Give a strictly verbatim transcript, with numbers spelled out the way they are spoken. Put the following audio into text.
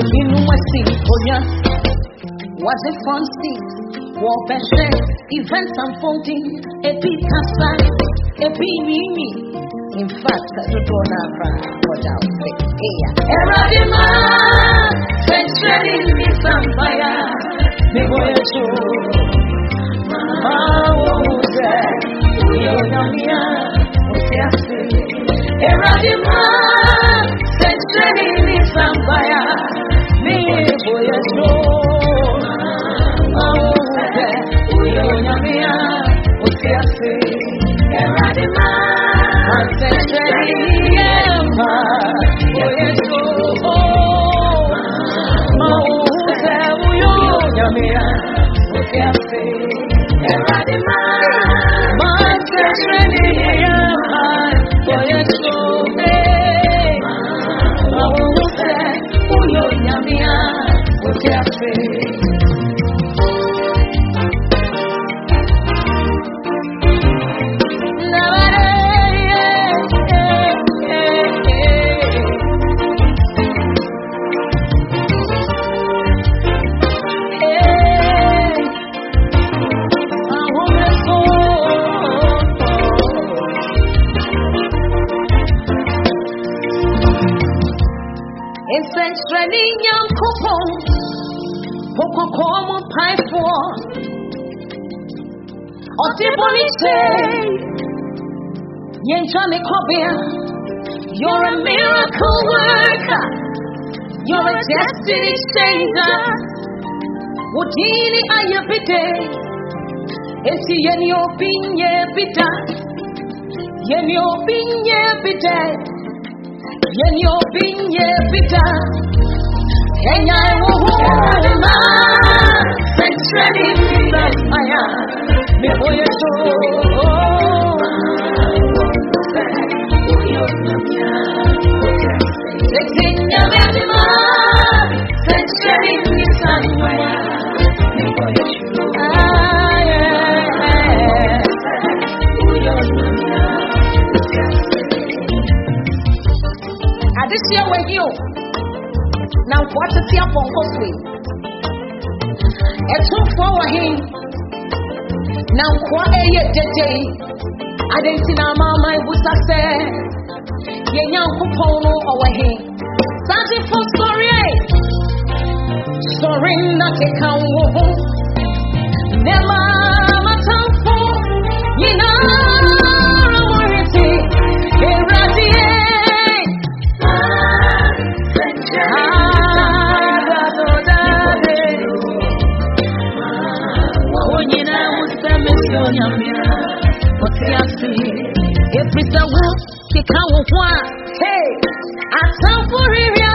Ubinu wasi konya. Was it fun seat? War passion, events unfolding. Epi kasa, epi mimi. In fact, I don't know what I'll say. Eradima, century is on fire. Me boy to Mauze, Yonamia, Osiasi. Eradima, century is on fire. Me boy to Mauze, Yonamia, Osiasi. Eradima. Training young couple, Poco Como Pie for Otibonite, Yenjani Kobia, you're a miracle worker, you're a destiny changer. Wodini ayabide, esi yeni opinye bida, yeni opinye bida, yeni opinye bida. Kenya wuhuma, century is fire. Me boy to, Kenya wuhuma, century is fire. Me boy to, ah this year with you. Now what is your phone costly? It's so for him. Now what a year day. I didn't see now my was a say. Ye young Pono over him. Something for sorry. Sorry not a count. Never my tongue for you know. If it's a wolf, you can't walk. Hey, I tell for it.